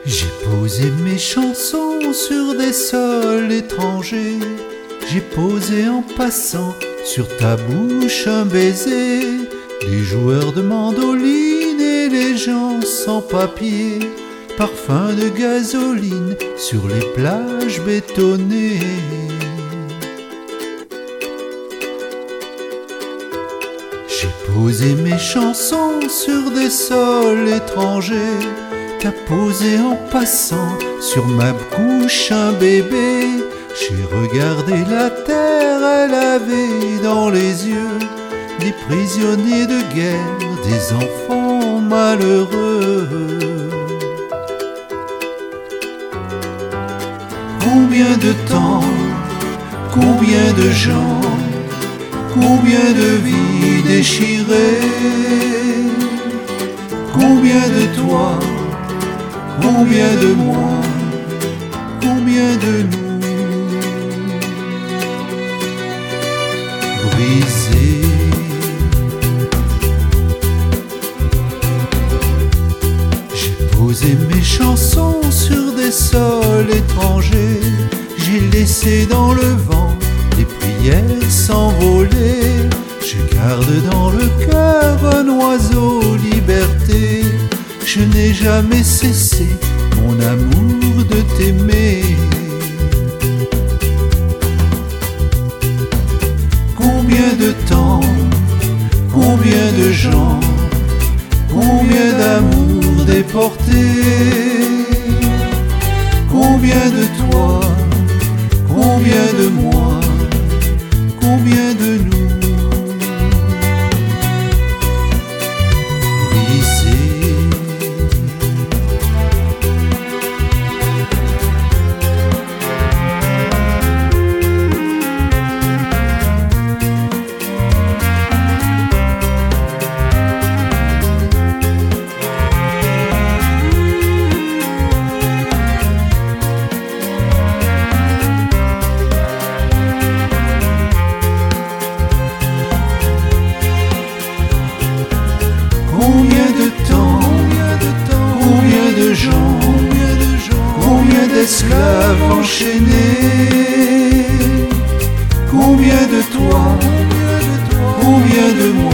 J'ai posé mes chansons sur des sols étrangers. J'ai posé en passant sur ta bouche un baiser. Les joueurs de mandoline et les gens sans papier, parfum de gasoline sur les plages bétonnées. J'ai posé mes chansons sur des sols étrangers. T'as posé en passant sur ma couche un bébé. J'ai regardé la terre, elle avait dans les yeux des prisonniers de guerre, des enfants malheureux. Combien de temps, combien de gens, combien de vies déchirées, combien de toi, combien de moi, combien de nous brisés. J'ai posé mes chansons sur des sols étrangers. J'ai laissé dans le vent les prières s'envoler. Je garde dans le cœur un oiseau liberté. Je n'ai jamais cessé, mon amour, de t'aimer. Combien de temps, combien de gens, combien d'amour déporté. Combien de toi, combien de moi, combien de nous brisés. Combien de temps, combien de gens, combien d'esclaves enchaînés. Combien de toi, combien de moi,